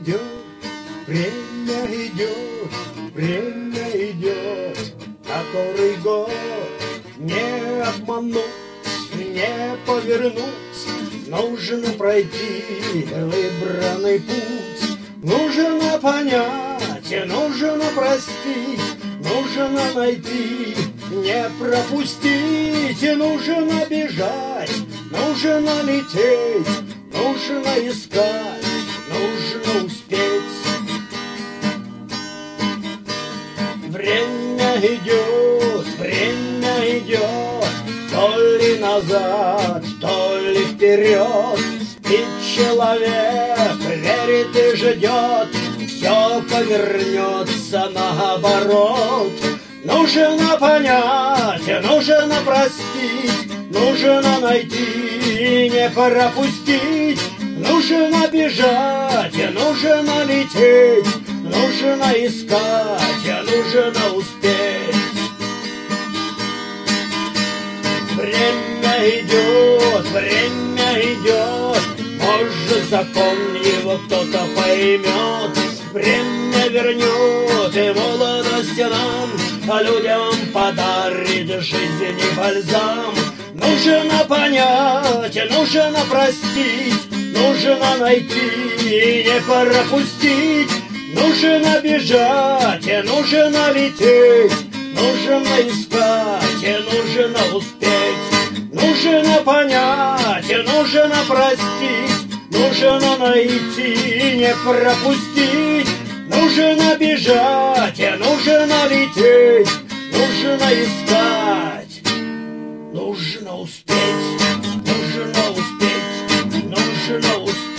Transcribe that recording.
идет, время идет, время идет, который год не обмануть, не повернуть. Нужно пройти выбранный путь, нужно понять, нужно простить, нужно найти, не пропустить, нужно бежать, нужно лететь, нужно искать, нужно успеть. Время идет, то ли назад, то ли вперед. И человек верит и ждет, все повернется наоборот. Нужно понять, нужно простить, нужно найти, не пропустить. Нужно бежать, нужно лететь, нужно искать, нужно успеть. Время идет, может, закон его кто-то поймет. Время вернет и молодость нам, а людям подарит жизни бальзам. Нужно понять, нужно простить, нужно найти, не пропустить. Нужно бежать, нужно лететь, нужно искать, нужно успеть. Нужно понять, нужно простить, нужно найти, не пропустить. Нужно бежать, нужно лететь, нужно искать, нужно успеть, нужно успеть, нужно успеть.